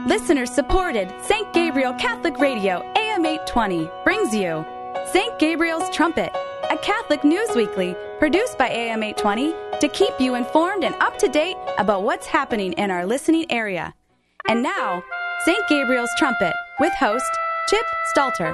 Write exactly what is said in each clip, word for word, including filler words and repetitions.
Listener-supported Saint Gabriel Catholic Radio A M eight twenty brings you Saint Gabriel's Trumpet, a Catholic news weekly produced by A M eight twenty to keep you informed and up-to-date about what's happening in our listening area. And now, Saint Gabriel's Trumpet with host Chip Stalter.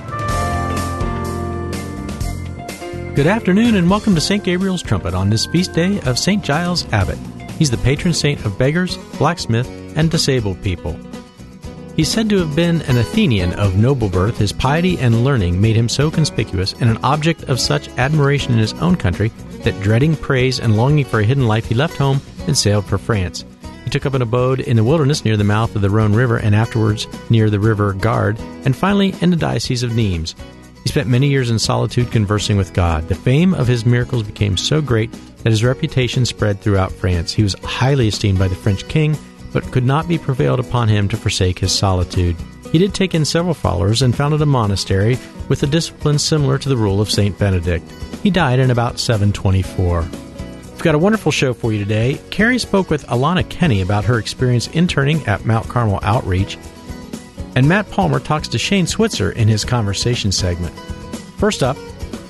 Good afternoon and welcome to Saint Gabriel's Trumpet on this feast day of Saint Giles Abbot. He's the patron saint of beggars, blacksmiths, and disabled people. He's said to have been an Athenian of noble birth. His piety and learning made him so conspicuous and an object of such admiration in his own country that, dreading praise and longing for a hidden life, he left home and sailed for France. He took up an abode in the wilderness near the mouth of the Rhone River and afterwards near the river Gard, and finally in the Diocese of Nimes. He spent many years in solitude conversing with God. The fame of his miracles became so great that his reputation spread throughout France. He was highly esteemed by the French king, but could not be prevailed upon him to forsake his solitude. He did take in several followers and founded a monastery with a discipline similar to the rule of Saint Benedict. He died in about seven twenty-four. We've got a wonderful show for you today. Carrie spoke with Alana Kenny about her experience interning at Mount Carmel Outreach, and Matt Palmer talks to Shane Switzer in his conversation segment. First up,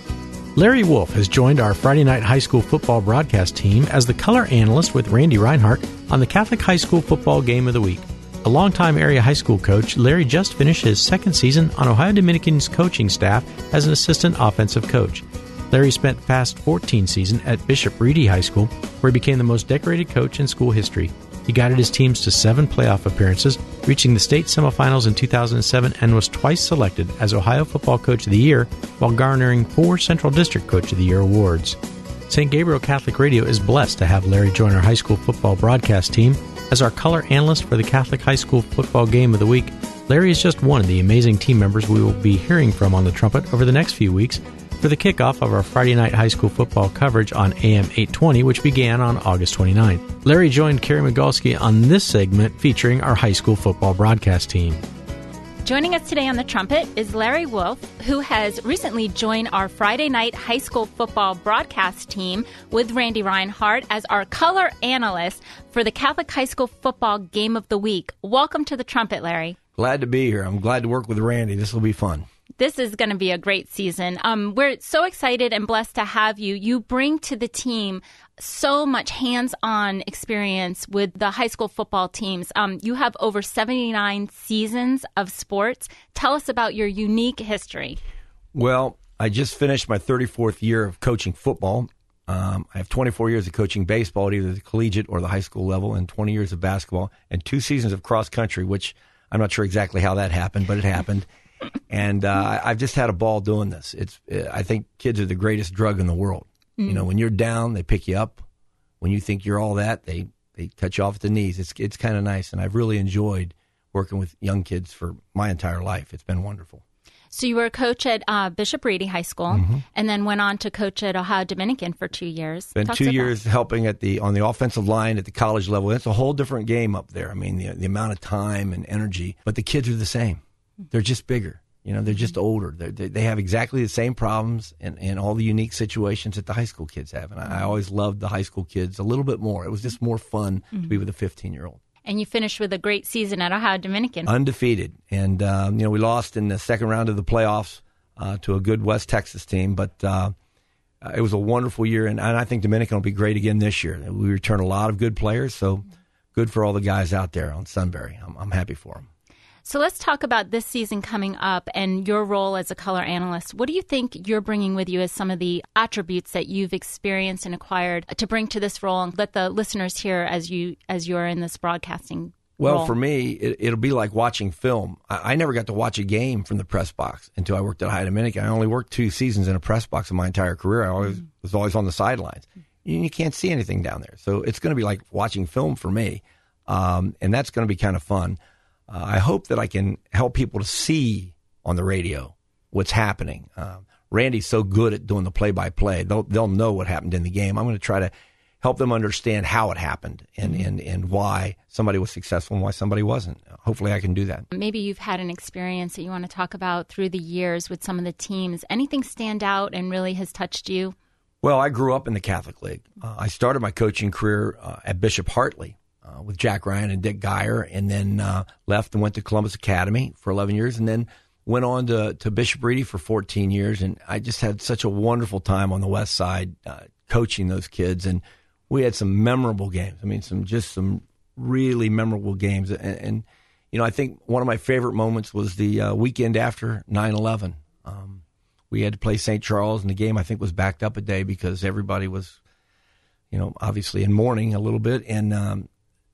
Larry Wolf has joined our Friday night high school football broadcast team as the color analyst with Randy Reinhardt on the Catholic High School Football Game of the Week. A longtime area high school coach, Larry just finished his second season on Ohio Dominican's coaching staff as an assistant offensive coach. Larry spent the past fourteen seasons at Bishop Reedy High School, where he became the most decorated coach in school history. He guided his teams to seven playoff appearances, reaching the state semifinals in two thousand seven, and was twice selected as Ohio Football Coach of the Year while garnering four Central District Coach of the Year awards. Saint Gabriel Catholic Radio is blessed to have Larry join our high school football broadcast team as our color analyst for the Catholic High School Football Game of the Week. Larry is just one of the amazing team members we will be hearing from on the trumpet over the next few weeks for the kickoff of our Friday night high school football coverage on A M eight twenty, which began on August twenty-ninth. Larry joined Carrie Migalski on this segment featuring our high school football broadcast team. Joining us today on the trumpet is Larry Wolf, who has recently joined our Friday night high school football broadcast team with Randy Reinhardt as our color analyst for the Catholic High School Football Game of the Week. Welcome to the trumpet, Larry. Glad to be here. I'm glad to work with Randy. This will be fun. This is going to be a great season. Um, we're so excited and blessed to have you. You bring to the team so much hands-on experience with the high school football teams. Um, you have over seventy-nine seasons of sports. Tell us about your unique history. Well, I just finished my thirty-fourth year of coaching football. Um, I have twenty-four years of coaching baseball at either the collegiate or the high school level, and twenty years of basketball, and two seasons of cross-country, which I'm not sure exactly how that happened, but it happened. And uh, I've just had a ball doing this. It's I think kids are the greatest drug in the world. Mm. You know, when you're down, they pick you up. When you think you're all that, they, they cut you off at the knees. It's it's kind of nice, and I've really enjoyed working with young kids for my entire life. It's been wonderful. So you were a coach at uh, Bishop Reedy High School, mm-hmm. and then went on to coach at Ohio Dominican for two years. Been Talk two years that. helping at the on the offensive line at the college level. It's a whole different game up there. I mean, the the amount of time and energy, but the kids are the same. They're just bigger. You know, they're just older. They're, they they have exactly the same problems and, and all the unique situations that the high school kids have. And I, I always loved the high school kids a little bit more. It was just more fun mm-hmm. to be with a fifteen-year-old. And you finished with a great season at Ohio Dominican. Undefeated. And, um, you know, we lost in the second round of the playoffs uh, to a good West Texas team. But uh, it was a wonderful year. And, and I think Dominican will be great again this year. We return a lot of good players. So good for all the guys out there on Sunbury. I'm, I'm happy for them. So let's talk about this season coming up and your role as a color analyst. What do you think you're bringing with you as some of the attributes that you've experienced and acquired to bring to this role and let the listeners hear as you as you're in this broadcasting Well, role? For me, it, it'll be like watching film. I, I never got to watch a game from the press box until I worked at Ohio Dominican. I only worked two seasons in a press box in my entire career. I always mm-hmm. was always on the sidelines. You, you can't see anything down there. So it's going to be like watching film for me, um, and that's going to be kind of fun. Uh, I hope that I can help people to see on the radio what's happening. Uh, Randy's so good at doing the play-by-play. They'll, they'll know what happened in the game. I'm going to try to help them understand how it happened and, and, and why somebody was successful and why somebody wasn't. Hopefully I can do that. Maybe you've had an experience that you want to talk about through the years with some of the teams. Anything stand out and really has touched you? Well, I grew up in the Catholic League. Uh, I started my coaching career uh, at Bishop Hartley. uh, with Jack Ryan and Dick Geyer, and then uh, left and went to Columbus Academy for eleven years, and then went on to, to Bishop Ready for fourteen years. And I just had such a wonderful time on the West Side uh, coaching those kids. And we had some memorable games. I mean, some just some really memorable games. And, and you know, I think one of my favorite moments was the uh, weekend after nine eleven. Um, we had to play Saint Charles, and the game, I think, was backed up a day because everybody was, you know, obviously in mourning a little bit. And um,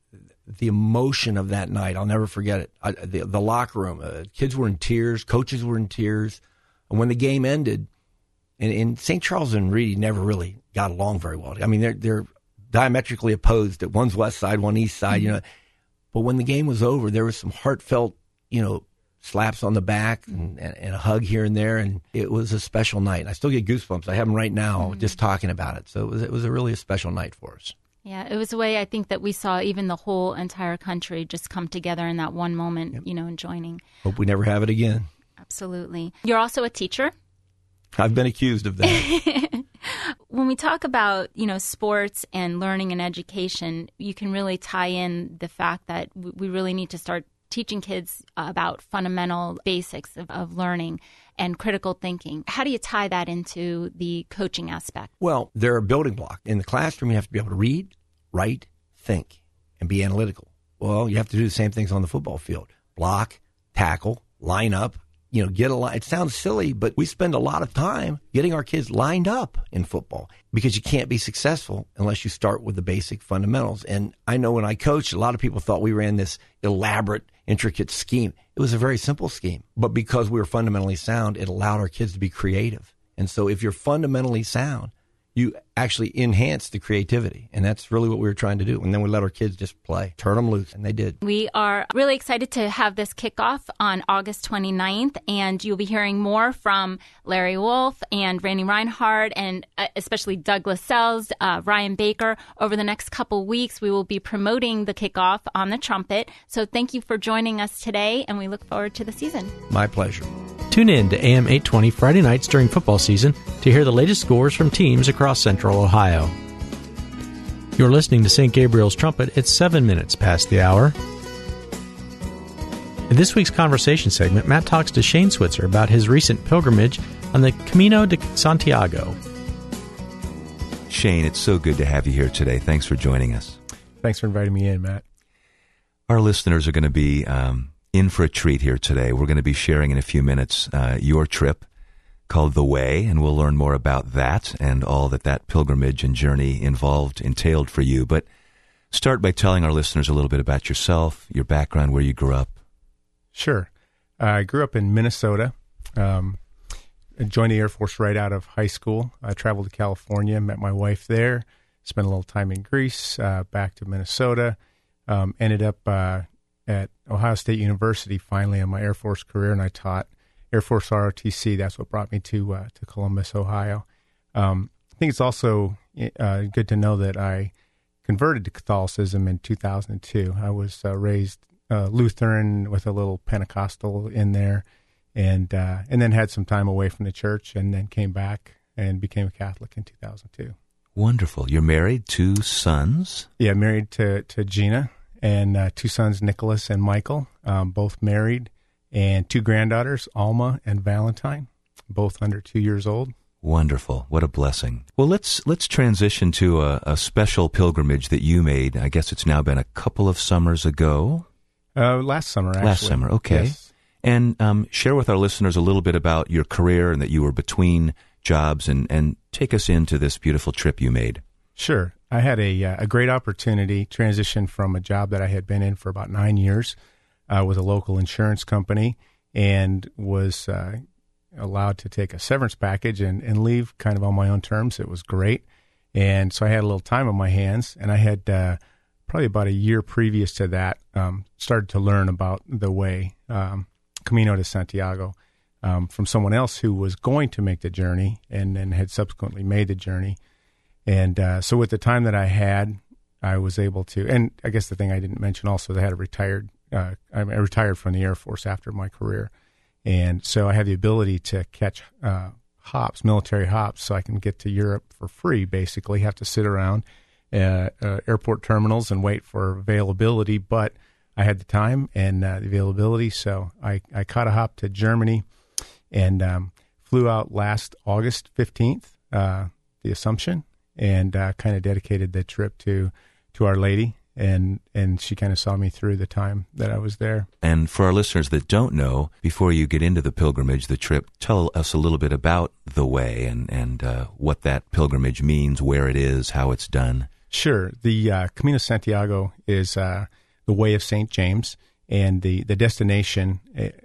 the emotion of that night, I'll never forget it. I, the, the locker room, uh, kids were in tears, coaches were in tears. And when the game ended, and, and Saint Charles and Reedy never really got along very well. I mean, they're they're diametrically opposed. That one's West Side, one East Side, mm-hmm. you know. But when the game was over, there was some heartfelt, you know, slaps on the back and, and, and a hug here and there, and it was a special night. I still get goosebumps. I have them right now mm-hmm. just talking about it. So it was it was a really a special night for us. Yeah, it was a way I think that we saw even the whole entire country just come together in that one moment, yep. you know, and joining. Hope we never have it again. Absolutely. You're also a teacher. I've been accused of that. When we talk about, you know, sports and learning and education, you can really tie in the fact that we really need to start teaching kids about fundamental basics of, of learning and critical thinking. How do you tie that into the coaching aspect? Well, they're a building block. In the classroom, you have to be able to read, write, think, and be analytical. Well, you have to do the same things on the football field. Block, tackle, line up, you know, get a line. It sounds silly, but we spend a lot of time getting our kids lined up in football because you can't be successful unless you start with the basic fundamentals. And I know when I coached, a lot of people thought we ran this elaborate, intricate scheme. It was a very simple scheme. But because we were fundamentally sound, it allowed our kids to be creative. And so if you're fundamentally sound, you actually enhance the creativity. And that's really what we were trying to do. And then we let our kids just play, turn them loose, and they did. We are really excited to have this kickoff on August twenty-ninth, and you'll be hearing more from Larry Wolf and Randy Reinhardt, and especially Doug Lascelles, uh, Ryan Baker. Over the next couple weeks, we will be promoting the kickoff on the trumpet. So thank you for joining us today, and we look forward to the season. My pleasure. Tune in to A M eight twenty Friday nights during football season to hear the latest scores from teams across Central Ohio. You're listening to Saint Gabriel's Trumpet. It's seven minutes past the hour. In this week's conversation segment, Matt talks to Shane Switzer about his recent pilgrimage on the Camino de Santiago. Shane, it's so good to have you here today. Thanks for joining us. Thanks for inviting me in, Matt. Our listeners are going to be um, in for a treat here today. We're going to be sharing in a few minutes uh, your trip called The Way, and we'll learn more about that and all that that pilgrimage and journey involved, entailed for you. But start by telling our listeners a little bit about yourself, your background, where you grew up. Sure. Uh, I grew up in Minnesota. Um, I joined the Air Force right out of high school. I traveled to California, met my wife there, spent a little time in Greece, uh, back to Minnesota, um, ended up uh, at Ohio State University finally in my Air Force career, and I taught Air Force R O T C. That's what brought me to uh, to Columbus, Ohio. Um, I think it's also uh, good to know that I converted to Catholicism in two thousand two. I was uh, raised uh, Lutheran with a little Pentecostal in there, and uh, and then had some time away from the church, and then came back and became a Catholic in two thousand two. Wonderful. You're married, two sons? Yeah, married to, to Gina, and uh, two sons, Nicholas and Michael, um, both married, and two granddaughters, Alma and Valentine, both under two years old. Wonderful. What a blessing. Well, let's let's transition to a, a special pilgrimage that you made. I guess it's now been a couple of summers ago. Uh, last summer, actually. Last summer, okay. Yes. And um, share with our listeners a little bit about your career and that you were between jobs, and, and take us into this beautiful trip you made. Sure. I had a uh, a great opportunity, transition from a job that I had been in for about nine years uh, with a local insurance company, and was uh, allowed to take a severance package and, and leave kind of on my own terms. It was great. And so I had a little time on my hands, and I had uh, probably about a year previous to that um, started to learn about the way, um, Camino de Santiago, um, from someone else who was going to make the journey and then had subsequently made the journey. And uh, so with the time that I had, I was able to, and I guess the thing I didn't mention also is I had a retired, uh, I retired from the Air Force after my career. And so I had the ability to catch uh, hops, military hops, so I can get to Europe for free, basically, have to sit around uh, uh, airport terminals and wait for availability, but I had the time and uh, the availability, so I, I caught a hop to Germany and um, flew out last August fifteenth, uh, the Assumption, and uh, kind of dedicated the trip to to Our Lady, and and she kind of saw me through the time that I was there. And for our listeners that don't know, before you get into the pilgrimage, the trip, tell us a little bit about the way and, and uh, what that pilgrimage means, where it is, how it's done. Sure. The uh, Camino Santiago is uh, the Way of Saint James, and the, the destination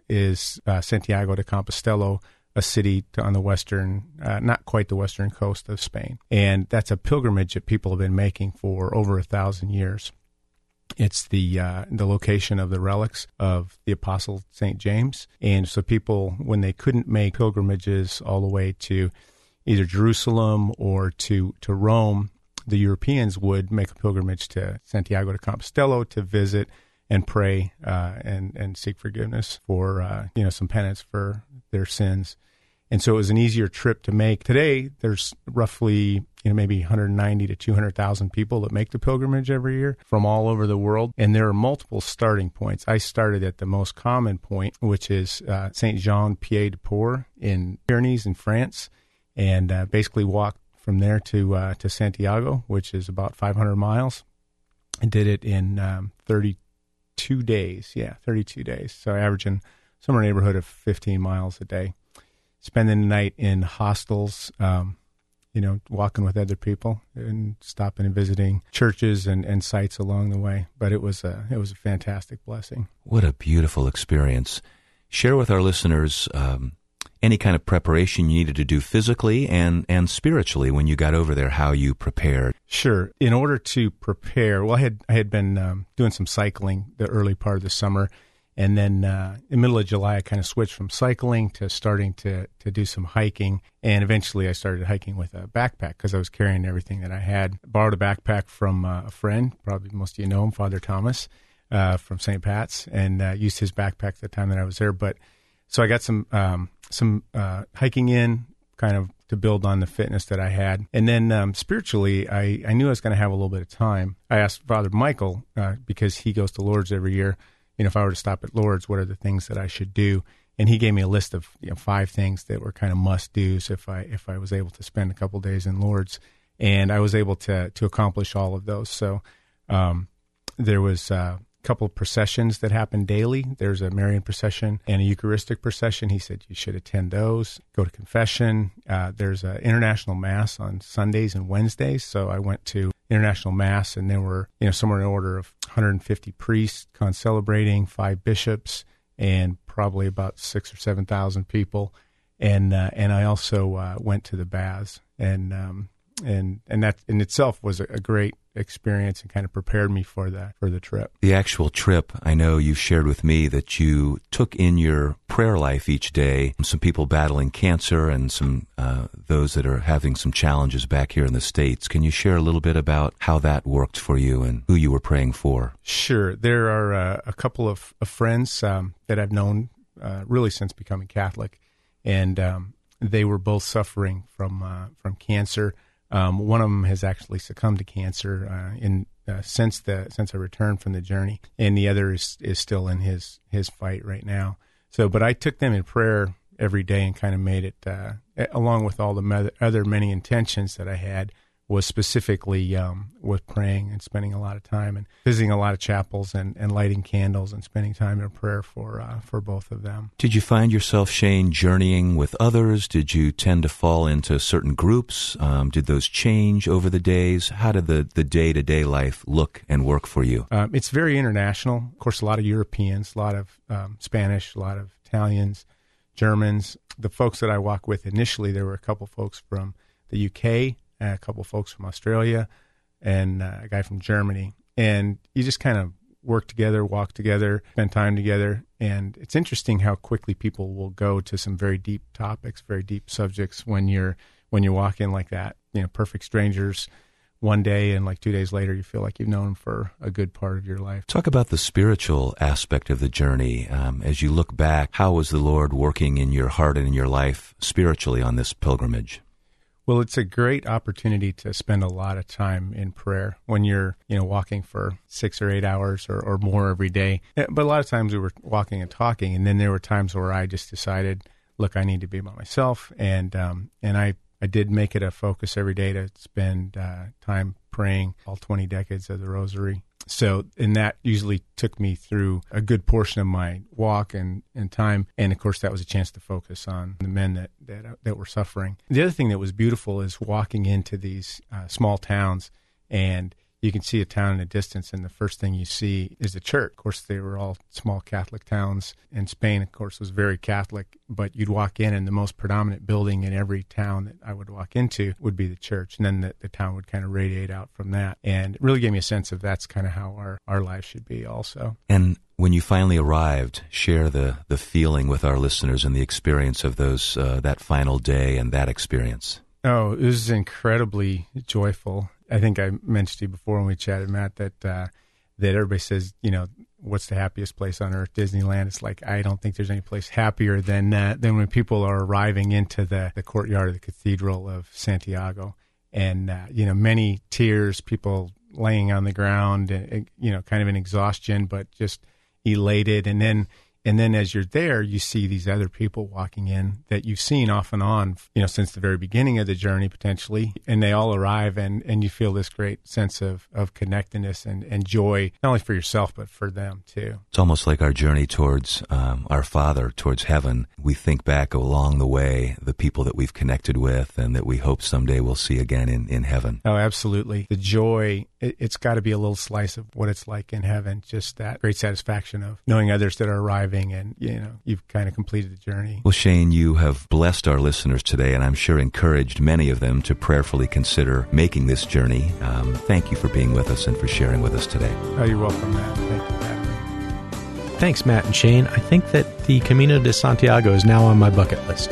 is uh, Santiago de Compostela, a city on the western, uh, not quite the western coast of Spain. And that's a pilgrimage that people have been making for over a thousand years. It's the uh, the location of the relics of the Apostle Saint James. And so people, when they couldn't make pilgrimages all the way to either Jerusalem or to, to Rome, the Europeans would make a pilgrimage to Santiago de Compostela to visit and pray uh, and and seek forgiveness for uh, you know some penance for their sins. And so it was an easier trip to make. Today, there's roughly you know maybe one hundred ninety to two hundred thousand people that make the pilgrimage every year from all over the world, and there are multiple starting points. I started at the most common point, which is uh, Saint Jean Pied de Port in Pyrenees in France, and uh, basically walked from there to uh, to Santiago, which is about five hundred miles, and did it in um, thirty-two days. Yeah, thirty-two days. So averaging somewhere in the neighborhood of fifteen miles a day. Spending the night in hostels, um, you know, walking with other people and stopping and visiting churches and, and sites along the way. But it was a it was a fantastic blessing. What a beautiful experience. Share with our listeners um, any kind of preparation you needed to do physically and, and spiritually when you got over there, how you prepared. Sure. In order to prepare, well, I had I had been um, doing some cycling the early part of the summer. And then uh, in the middle of July, I kind of switched from cycling to starting to, to do some hiking. And eventually I started hiking with a backpack because I was carrying everything that I had. Borrowed a backpack from uh, a friend, probably most of you know him, Father Thomas, uh, from Saint Pat's, and uh, used his backpack the time that I was there. But so I got some um, some uh, hiking in, kind of to build on the fitness that I had. And then um, spiritually, I, I knew I was going to have a little bit of time. I asked Father Michael, uh, because he goes to Lourdes every year, you know, if I were to stop at Lourdes, what are the things that I should do? And he gave me a list of you know, five things that were kind of must-dos if I if I was able to spend a couple days in Lourdes. And I was able to to accomplish all of those. So um, there was uh, a couple of processions that happen daily. There's a Marian procession and a Eucharistic procession. He said you should attend those. Go to confession. Uh, there's an international Mass on Sundays and Wednesdays. So I went to International Mass, and there were, you know, somewhere in order of one hundred fifty priests concelebrating, five bishops, and probably about six or seven thousand people. And uh, and I also uh, went to the baths, and um, and and that in itself was a, a great experience and kind of prepared me for the for the trip. The actual trip, I know you shared with me that you took in your prayer life each day, some people battling cancer and some uh, those that are having some challenges back here in the States. Can you share a little bit about how that worked for you and who you were praying for? Sure. There are uh, a couple of, of friends um, that I've known uh, really since becoming Catholic, and um, they were both suffering from uh, from cancer. Um, one of them has actually succumbed to cancer uh, in uh, since the since I returned from the journey, and the other is, is still in his, his fight right now. So, but I took them in prayer every day and kind of made it, uh, along with all the other many intentions that I had, was specifically um, with praying and spending a lot of time and visiting a lot of chapels and, and lighting candles and spending time in prayer for uh, for both of them. Did you find yourself, Shane, journeying with others? Did you tend to fall into certain groups? Um, did those change over the days? How did the, the day-to-day life look and work for you? Um, it's very international. Of course, a lot of Europeans, a lot of um, Spanish, a lot of Italians, Germans. The folks that I walk with initially, there were a couple folks from the U K, a couple folks from Australia, and uh, a guy from Germany. And you just kind of work together, walk together, spend time together. And it's interesting how quickly people will go to some very deep topics, very deep subjects when you're when you walk in like that. You know, perfect strangers one day, and like two days later, you feel like you've known them for a good part of your life. Talk about the spiritual aspect of the journey. Um, as you look back, how was the Lord working in your heart and in your life spiritually on this pilgrimage? Well, it's a great opportunity to spend a lot of time in prayer when you're, you know, walking for six or eight hours or, or more every day. But a lot of times we were walking and talking, and then there were times where I just decided, look, I need to be by myself, and um, and I, I did make it a focus every day to spend uh, time praying all twenty decades of the Rosary. So, and that usually took me through a good portion of my walk and, and time. And of course, that was a chance to focus on the men that, that, that were suffering. The other thing that was beautiful is walking into these uh, small towns, and you can see a town in a distance, and the first thing you see is a church. Of course, they were all small Catholic towns. And Spain, of course, was very Catholic, but you'd walk in, and the most predominant building in every town that I would walk into would be the church. And then the, the town would kind of radiate out from that. And it really gave me a sense of that's kind of how our, our lives should be also. And when you finally arrived, share the, the feeling with our listeners and the experience of those uh, that final day and that experience. Oh, it was incredibly joyful. I think I mentioned to you before when we chatted, Matt, that uh, that everybody says, you know, what's the happiest place on earth? Disneyland. It's like, I don't think there's any place happier than uh, than when people are arriving into the, the courtyard of the Cathedral of Santiago. And, uh, you know, many tears, people laying on the ground, and, you know, kind of in exhaustion, but just elated. And then And then as you're there, you see these other people walking in that you've seen off and on, you know, since the very beginning of the journey, potentially. And they all arrive, and, and you feel this great sense of, of connectedness and, and joy, not only for yourself, but for them, too. It's almost like our journey towards um, our Father, towards heaven. We think back along the way, the people that we've connected with and that we hope someday we'll see again in, in heaven. Oh, absolutely. The joy, it, it's got to be a little slice of what it's like in heaven, just that great satisfaction of knowing others that are arriving. And, you know, you've kind of completed the journey. Well, Shane, you have blessed our listeners today, and I'm sure encouraged many of them to prayerfully consider making this journey. Um, thank you for being with us and for sharing with us today. Oh, you're welcome, Matt. Thank you for having me. Thanks, Matt and Shane. I think that the Camino de Santiago is now on my bucket list.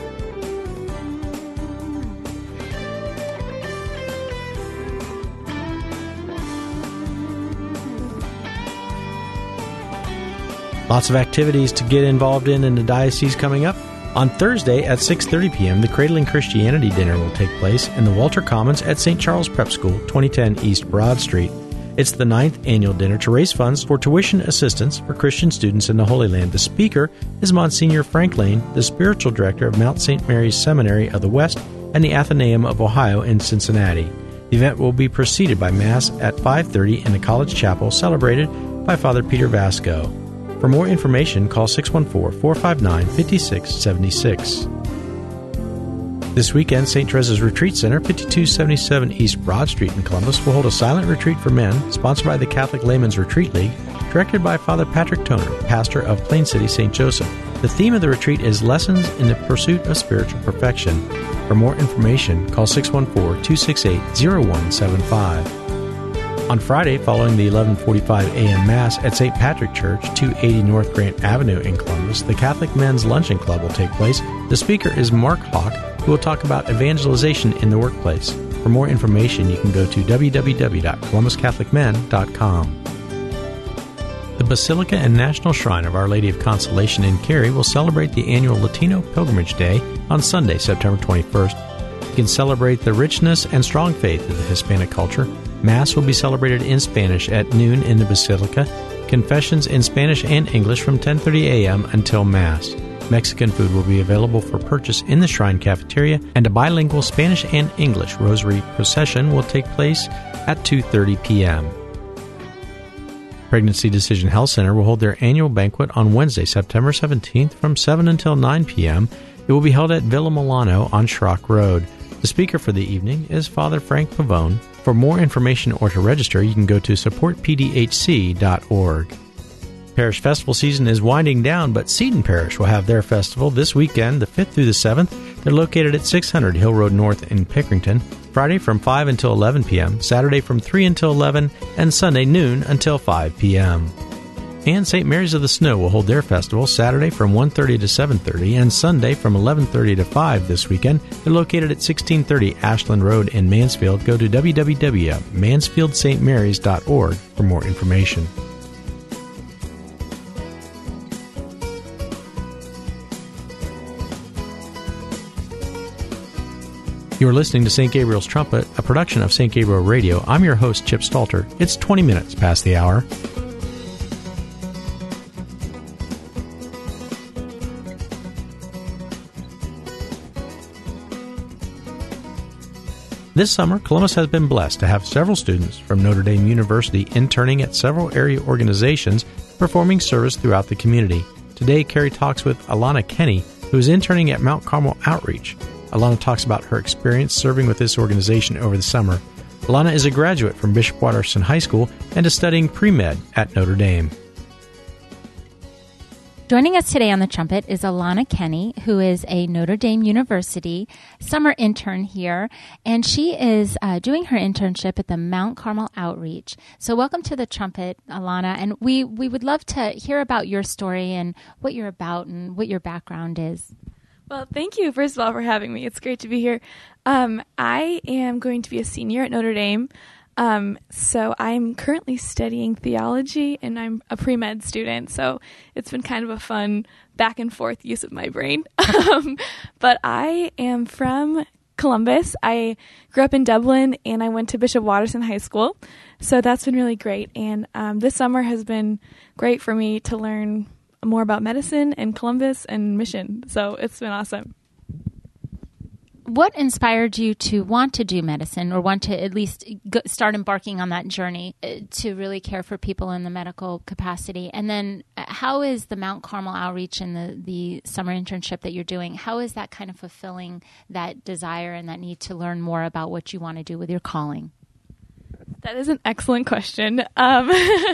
Lots of activities to get involved in in the diocese coming up. On Thursday at six thirty p.m., the Cradling Christianity Dinner will take place in the Walter Commons at Saint Charles Prep School, twenty ten East Broad Street. It's the ninth annual dinner to raise funds for tuition assistance for Christian students in the Holy Land. The speaker is Monsignor Frank Lane, the spiritual director of Mount Saint Mary's Seminary of the West and the Athenaeum of Ohio in Cincinnati. The event will be preceded by Mass at five thirty in the College Chapel, celebrated by Father Peter Vasco. For more information, call six one four, four five nine, five six seven six. This weekend, Saint Teresa's Retreat Center, fifty-two seventy-seven East Broad Street in Columbus, will hold a silent retreat for men, sponsored by the Catholic Laymen's Retreat League, directed by Father Patrick Toner, pastor of Plain City Saint Joseph. The theme of the retreat is Lessons in the Pursuit of Spiritual Perfection. For more information, call six one four, two six eight, zero one seven five. On Friday, following the eleven forty-five a.m. Mass at Saint Patrick Church, two eighty North Grant Avenue in Columbus, the Catholic Men's Luncheon Club will take place. The speaker is Mark Hawk, who will talk about evangelization in the workplace. For more information, you can go to w w w dot columbus catholic men dot com. The Basilica and National Shrine of Our Lady of Consolation in Cary will celebrate the annual Latino Pilgrimage Day on Sunday, September twenty-first. You can celebrate the richness and strong faith of the Hispanic culture. Mass will be celebrated in Spanish at noon in the Basilica, confessions in Spanish and English from ten thirty a.m. until Mass. Mexican food will be available for purchase in the shrine cafeteria, and a bilingual Spanish and English rosary procession will take place at two thirty p.m. Pregnancy Decision Health Center will hold their annual banquet on Wednesday, September seventeenth from seven until nine p.m. It will be held at Villa Milano on Schrock Road. The speaker for the evening is Father Frank Pavone. For more information or to register, you can go to support p d h c dot org. Parish festival season is winding down, but Seton Parish will have their festival this weekend, the fifth through the seventh. They're located at six hundred Hill Road North in Pickerington. Friday from five until eleven p.m., Saturday from three until eleven, and Sunday noon until five p.m. And Saint Mary's of the Snow will hold their festival Saturday from one thirty to seven thirty and Sunday from eleven thirty to five this weekend. They're located at sixteen thirty Ashland Road in Mansfield. Go to w w w dot mansfield st marys dot org for more information. You're listening to Saint Gabriel's Trumpet, a production of Saint Gabriel Radio. I'm your host, Chip Stalter. It's twenty minutes past the hour. This summer, Columbus has been blessed to have several students from Notre Dame University interning at several area organizations performing service throughout the community. Today, Carrie talks with Alana Kenny, who is interning at Mount Carmel Outreach. Alana talks about her experience serving with this organization over the summer. Alana is a graduate from Bishop Watterson High School and is studying pre-med at Notre Dame. Joining us today on the trumpet is Alana Kenny, who is a Notre Dame University summer intern here, and she is uh, doing her internship at the Mount Carmel Outreach. So welcome to the trumpet, Alana, and we, we would love to hear about your story and what you're about and what your background is. Well, thank you, first of all, for having me. It's great to be here. Um, I am going to be a senior at Notre Dame. Um, so I'm currently studying theology, and I'm a pre-med student, so it's been kind of a fun back and forth use of my brain. um, but I am from Columbus. I grew up in Dublin, and I went to Bishop Watterson High School, so that's been really great. And um, this summer has been great for me to learn more about medicine and Columbus and mission, so it's been awesome. What inspired you to want to do medicine, or want to at least go, start embarking on that journey to really care for people in the medical capacity? And then how is the Mount Carmel Outreach and the, the summer internship that you're doing, how is that kind of fulfilling that desire and that need to learn more about what you want to do with your calling? That is an excellent question. Um,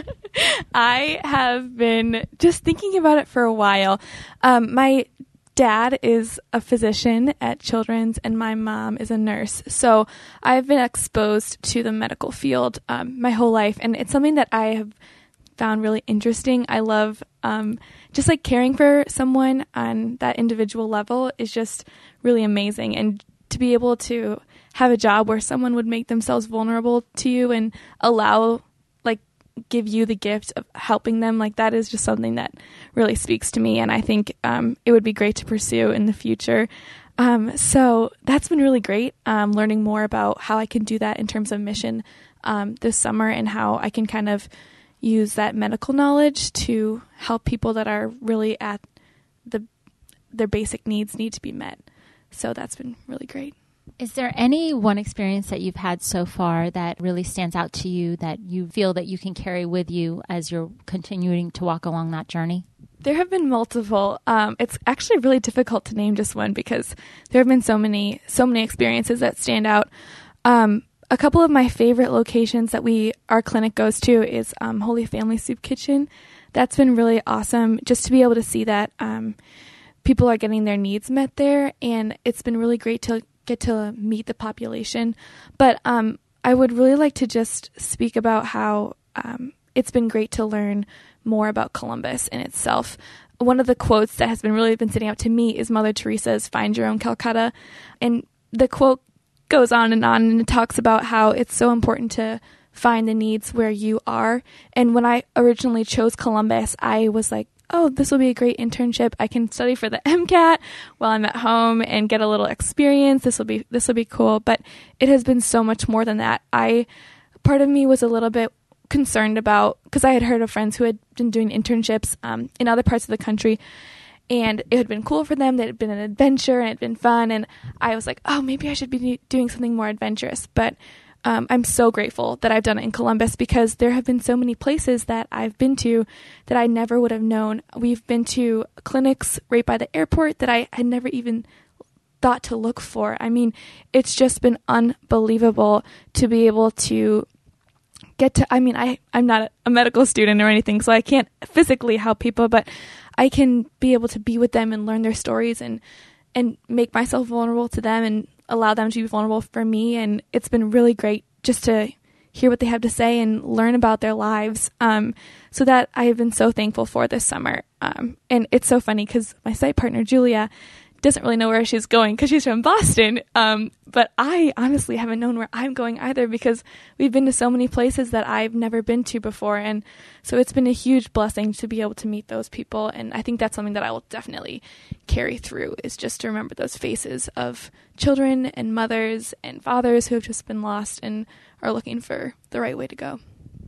I have been just thinking about it for a while. Um, my dad is a physician at Children's, and my mom is a nurse. So I've been exposed to the medical field um, my whole life, and it's something that I have found really interesting. I love um, just like caring for someone on that individual level is just really amazing. And to be able to have a job where someone would make themselves vulnerable to you and allow, like, give you the gift of helping them, like, that is just something that really speaks to me, and I think um, it would be great to pursue in the future. Um, so that's been really great, um, learning more about how I can do that in terms of mission um, this summer, and how I can kind of use that medical knowledge to help people that are really at the their basic needs need to be met. So that's been really great. Is there any one experience that you've had so far that really stands out to you that you feel that you can carry with you as you're continuing to walk along that journey? There have been multiple. Um, it's actually really difficult to name just one because there have been so many, so many experiences that stand out. Um, a couple of my favorite locations that we, our clinic goes to is um, Holy Family Soup Kitchen. That's been really awesome just to be able to see that um, people are getting their needs met there, and it's been really great to get to meet the population. But um, I would really like to just speak about how um, it's been great to learn more about Columbus in itself. One of the quotes that has been really been sitting out to me is Mother Teresa's "Find Your Own Calcutta." And the quote goes on and on, and it talks about how it's so important to find the needs where you are. And when I originally chose Columbus, I was like, oh, this will be a great internship. I can study for the MCAT while I'm at home and get a little experience. This will be this will be cool. But it has been so much more than that. I part of me was a little bit concerned about, because I had heard of friends who had been doing internships um, in other parts of the country, and it had been cool for them. That it had been an adventure and it had been fun. And I was like, oh, maybe I should be doing something more adventurous. But Um, I'm so grateful that I've done it in Columbus, because there have been so many places that I've been to that I never would have known. We've been to clinics right by the airport that I had never even thought to look for. I mean, it's just been unbelievable to be able to get to, I mean, I, I'm not a medical student or anything, so I can't physically help people, but I can be able to be with them and learn their stories and, and make myself vulnerable to them and allow them to be vulnerable for me. And it's been really great just to hear what they have to say and learn about their lives. Um, so that I have been so thankful for this summer. Um, and it's so funny because my site partner, Julia, doesn't really know where she's going because she's from Boston. Um, but I honestly haven't known where I'm going either because we've been to so many places that I've never been to before. And so it's been a huge blessing to be able to meet those people. And I think that's something that I will definitely carry through, is just to remember those faces of children and mothers and fathers who have just been lost and are looking for the right way to go.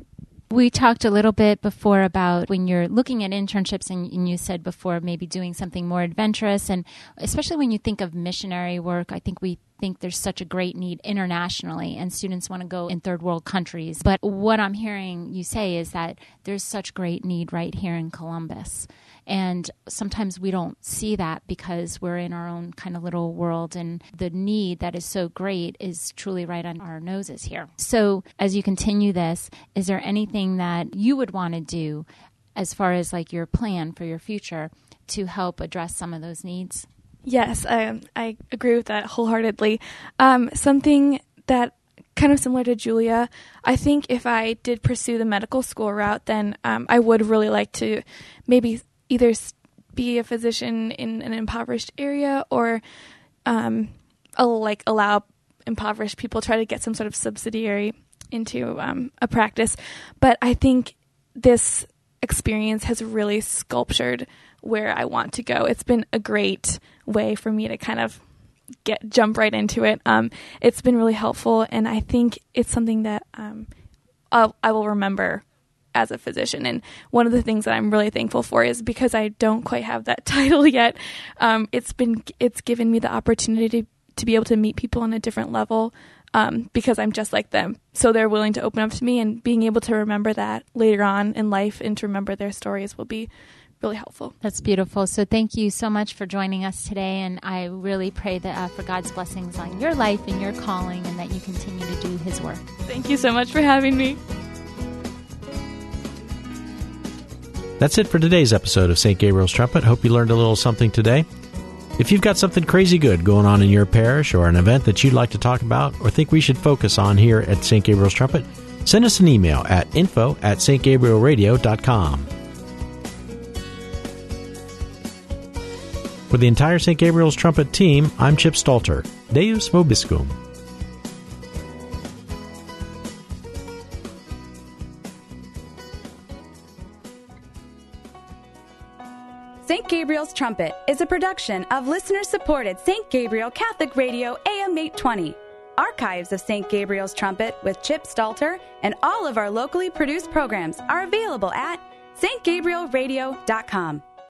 We talked a little bit before about when you're looking at internships, and, and you said before maybe doing something more adventurous, and especially when you think of missionary work, I think we think there's such a great need internationally, and students want to go in third world countries. But what I'm hearing you say is that there's such great need right here in Columbus. And sometimes we don't see that because we're in our own kind of little world, and the need that is so great is truly right on our noses here. So as you continue this, is there anything that you would want to do as far as like your plan for your future to help address some of those needs? Yes, I, I agree with that wholeheartedly. Um, something that kind of similar to Julia, I think if I did pursue the medical school route, then um, I would really like to maybe either be a physician in an impoverished area or um, like allow impoverished people try to get some sort of subsidiary into um, a practice. But I think this experience has really sculptured where I want to go. It's been a great way for me to kind of get jump right into it. Um, it's been really helpful, and I think it's something that um, I'll, I will remember as a physician. And one of the things that I'm really thankful for is because I don't quite have that title yet, um, it's been it's given me the opportunity to, to be able to meet people on a different level um, because I'm just like them. So they're willing to open up to me, and being able to remember that later on in life and to remember their stories will be really helpful. That's beautiful. So thank you so much for joining us today, and I really pray that uh, for God's blessings on your life and your calling, and that you continue to do His work. Thank you so much for having me. That's it for today's episode of Saint Gabriel's Trumpet. Hope you learned a little something today. If you've got something crazy good going on in your parish, or an event that you'd like to talk about or think we should focus on here at Saint Gabriel's Trumpet, send us an email at info at st gabriel radio dot com. For the entire Saint Gabriel's Trumpet team, I'm Chip Stalter. Deus vobiscum. Saint Gabriel's Trumpet is a production of listener-supported Saint Gabriel Catholic Radio A M eight twenty. Archives of Saint Gabriel's Trumpet with Chip Stalter and all of our locally produced programs are available at st gabriel radio dot com.